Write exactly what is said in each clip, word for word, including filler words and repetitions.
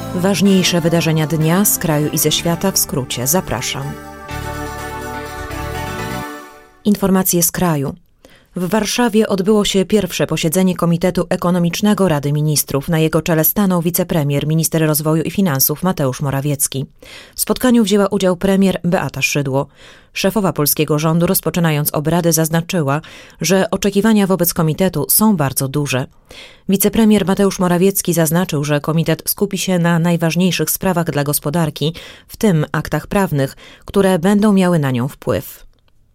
Ważniejsze wydarzenia dnia z kraju i ze świata w skrócie. Zapraszam. Informacje z kraju. W Warszawie odbyło się pierwsze posiedzenie Komitetu Ekonomicznego Rady Ministrów. Na jego czele stanął wicepremier, minister rozwoju i finansów Mateusz Morawiecki. W spotkaniu wzięła udział premier Beata Szydło. Szefowa polskiego rządu, rozpoczynając obrady, zaznaczyła, że oczekiwania wobec komitetu są bardzo duże. Wicepremier Mateusz Morawiecki zaznaczył, że komitet skupi się na najważniejszych sprawach dla gospodarki, w tym aktach prawnych, które będą miały na nią wpływ.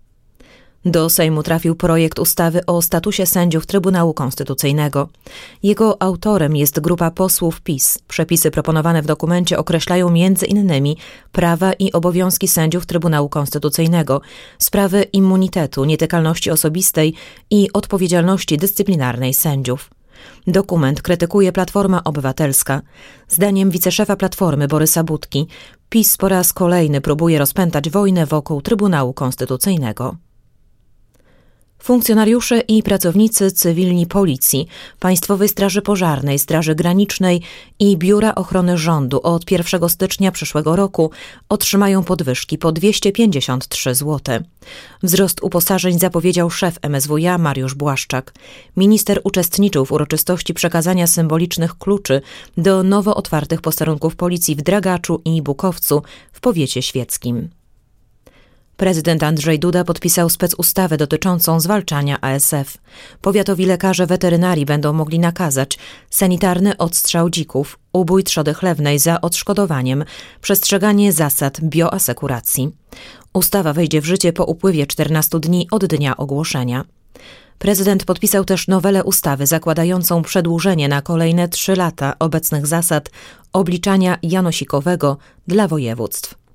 Do Sejmu trafił projekt ustawy o statusie sędziów Trybunału Konstytucyjnego. Jego autorem jest grupa posłów PiS. Przepisy proponowane w dokumencie określają między innymi prawa i obowiązki sędziów Trybunału Konstytucyjnego, sprawy immunitetu, nietykalności osobistej i odpowiedzialności dyscyplinarnej sędziów. Dokument krytykuje Platforma Obywatelska. Zdaniem wiceszefa Platformy Borysa Budki, PiS po raz kolejny próbuje rozpętać wojnę wokół Trybunału Konstytucyjnego. Funkcjonariusze i pracownicy cywilni Policji, Państwowej Straży Pożarnej, Straży Granicznej i Biura Ochrony Rządu od pierwszego stycznia przyszłego roku otrzymają podwyżki po dwieście pięćdziesiąt trzy złote. Wzrost uposażeń zapowiedział szef M S W iA Mariusz Błaszczak. Minister uczestniczył w uroczystości przekazania symbolicznych kluczy do nowo otwartych posterunków Policji w Dragaczu i Bukowcu w powiecie świeckim. Prezydent Andrzej Duda podpisał specustawę dotyczącą zwalczania A S F. Powiatowi lekarze weterynarii będą mogli nakazać sanitarny odstrzał dzików, ubój trzody chlewnej za odszkodowaniem, przestrzeganie zasad bioasekuracji. Ustawa wejdzie w życie po upływie czternastu dni od dnia ogłoszenia. Prezydent podpisał też nowelę ustawy zakładającą przedłużenie na kolejne trzy lata obecnych zasad obliczania janosikowego dla województw.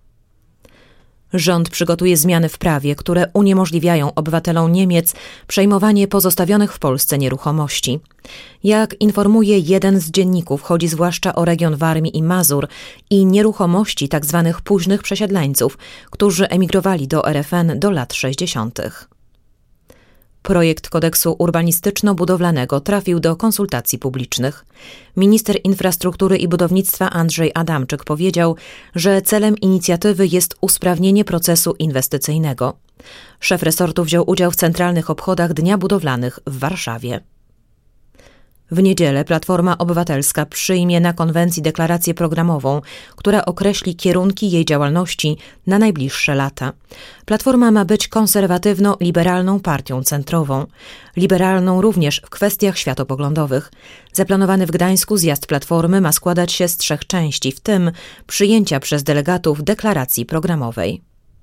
Rząd przygotuje zmiany w prawie, które uniemożliwiają obywatelom Niemiec przejmowanie pozostawionych w Polsce nieruchomości. Jak informuje jeden z dzienników, chodzi zwłaszcza o region Warmii i Mazur i nieruchomości tzw. późnych przesiedleńców, którzy emigrowali do R F N do lat sześćdziesiątych. Projekt kodeksu urbanistyczno-budowlanego trafił do konsultacji publicznych. Minister infrastruktury i budownictwa Andrzej Adamczyk powiedział, że celem inicjatywy jest usprawnienie procesu inwestycyjnego. Szef resortu wziął udział w centralnych obchodach Dnia Budowlanych w Warszawie. W niedzielę Platforma Obywatelska przyjmie na konwencji deklarację programową, która określi kierunki jej działalności na najbliższe lata. Platforma ma być konserwatywno-liberalną partią centrową, liberalną również w kwestiach światopoglądowych. Zaplanowany w Gdańsku zjazd Platformy ma składać się z trzech części, w tym przyjęcia przez delegatów deklaracji programowej.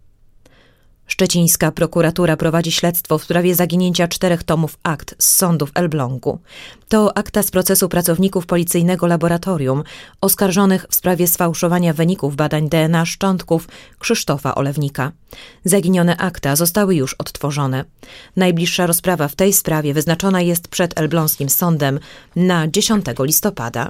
Szczecińska prokuratura prowadzi śledztwo w sprawie zaginięcia czterech tomów akt z sądu w Elblągu. To akta z procesu pracowników policyjnego laboratorium oskarżonych w sprawie sfałszowania wyników badań D N A szczątków Krzysztofa Olewnika. Zaginione akta zostały już odtworzone. Najbliższa rozprawa w tej sprawie wyznaczona jest przed elbląskim sądem na dziesiątego listopada.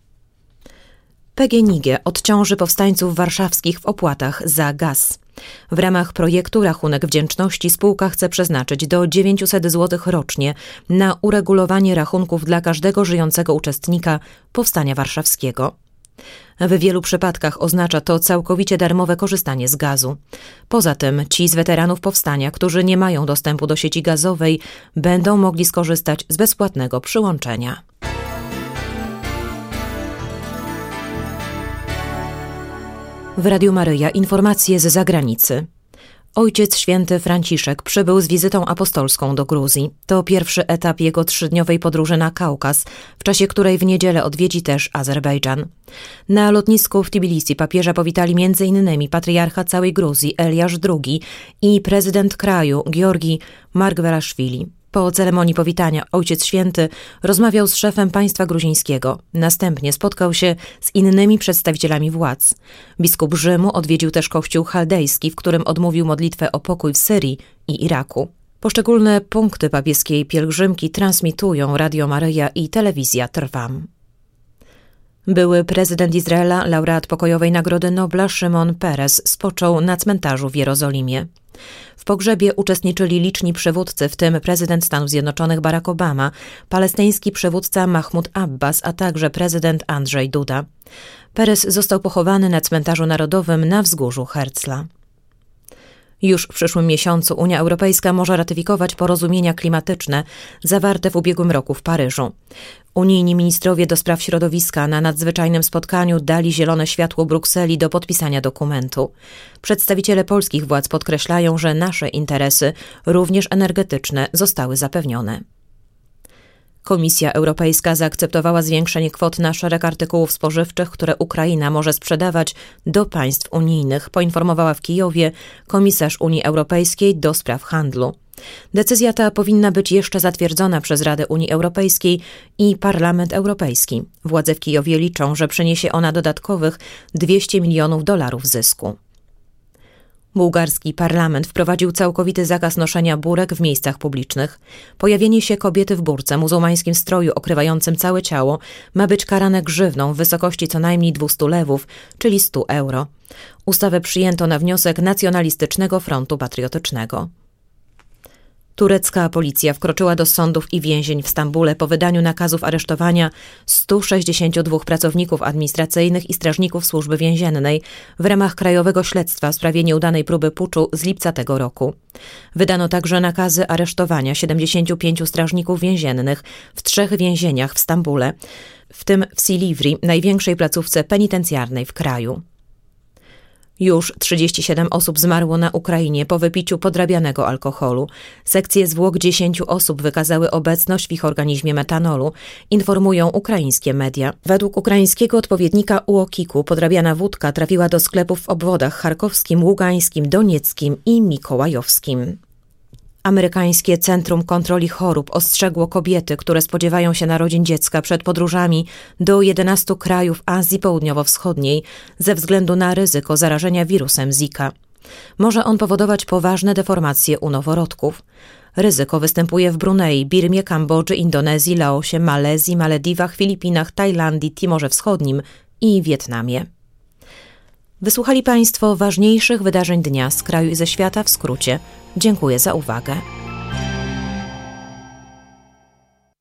P G N I G odciąży powstańców warszawskich w opłatach za gaz. W ramach projektu Rachunek Wdzięczności spółka chce przeznaczyć do dziewięćset złotych rocznie na uregulowanie rachunków dla każdego żyjącego uczestnika Powstania Warszawskiego. W wielu przypadkach oznacza to całkowicie darmowe korzystanie z gazu. Poza tym ci z weteranów powstania, którzy nie mają dostępu do sieci gazowej, będą mogli skorzystać z bezpłatnego przyłączenia. W Radiu Maryja informacje z zagranicy. Ojciec Święty Franciszek przybył z wizytą apostolską do Gruzji. To pierwszy etap jego trzydniowej podróży na Kaukaz, w czasie której w niedzielę odwiedzi też Azerbejdżan. Na lotnisku w Tbilisi papieża powitali między innymi patriarcha całej Gruzji Eliasz drugi i prezydent kraju Giorgi Margvelashvili. Po ceremonii powitania Ojciec Święty rozmawiał z szefem państwa gruzińskiego. Następnie spotkał się z innymi przedstawicielami władz. Biskup Rzymu odwiedził też kościół chaldejski, w którym odmówił modlitwę o pokój w Syrii i Iraku. Poszczególne punkty papieskiej pielgrzymki transmitują Radio Maryja i telewizja Trwam. Były prezydent Izraela, laureat pokojowej Nagrody Nobla Szymon Peres spoczął na cmentarzu w Jerozolimie. W pogrzebie uczestniczyli liczni przywódcy, w tym prezydent Stanów Zjednoczonych Barack Obama, palestyński przywódca Mahmud Abbas, a także prezydent Andrzej Duda. Peres został pochowany na cmentarzu narodowym na wzgórzu Herzla. Już w przyszłym miesiącu Unia Europejska może ratyfikować porozumienia klimatyczne zawarte w ubiegłym roku w Paryżu. Unijni ministrowie do spraw środowiska na nadzwyczajnym spotkaniu dali zielone światło Brukseli do podpisania dokumentu. Przedstawiciele polskich władz podkreślają, że nasze interesy, również energetyczne, zostały zapewnione. Komisja Europejska zaakceptowała zwiększenie kwot na szereg artykułów spożywczych, które Ukraina może sprzedawać do państw unijnych, poinformowała w Kijowie komisarz Unii Europejskiej do spraw handlu. Decyzja ta powinna być jeszcze zatwierdzona przez Radę Unii Europejskiej i Parlament Europejski. Władze w Kijowie liczą, że przyniesie ona dodatkowych dwieście milionów dolarów zysku. Bułgarski parlament wprowadził całkowity zakaz noszenia burek w miejscach publicznych. Pojawienie się kobiety w burce, muzułmańskim stroju okrywającym całe ciało ma być karane grzywną w wysokości co najmniej dwieście lewów, czyli sto euro. Ustawę przyjęto na wniosek Nacjonalistycznego Frontu Patriotycznego. Turecka policja wkroczyła do sądów i więzień w Stambule po wydaniu nakazów aresztowania stu sześćdziesięciu dwóch pracowników administracyjnych i strażników służby więziennej w ramach krajowego śledztwa w sprawie nieudanej próby puczu z lipca tego roku. Wydano także nakazy aresztowania siedemdziesięciu pięciu strażników więziennych w trzech więzieniach w Stambule, w tym w Silivri, największej placówce penitencjarnej w kraju. Już trzydzieści siedem osób zmarło na Ukrainie po wypiciu podrabianego alkoholu. Sekcje zwłok dziesięciu osób wykazały obecność w ich organizmie metanolu, informują ukraińskie media. Według ukraińskiego odpowiednika U O K iku podrabiana wódka trafiła do sklepów w obwodach charkowskim, ługańskim, donieckim i mikołajowskim. Amerykańskie Centrum Kontroli Chorób ostrzegło kobiety, które spodziewają się narodzin dziecka przed podróżami do jedenastu krajów Azji Południowo-Wschodniej ze względu na ryzyko zarażenia wirusem Zika. Może on powodować poważne deformacje u noworodków. Ryzyko występuje w Brunei, Birmie, Kambodży, Indonezji, Laosie, Malezji, Malediwach, Filipinach, Tajlandii, Timorze Wschodnim i Wietnamie. Wysłuchali Państwo ważniejszych wydarzeń dnia z kraju i ze świata w skrócie. Dziękuję za uwagę.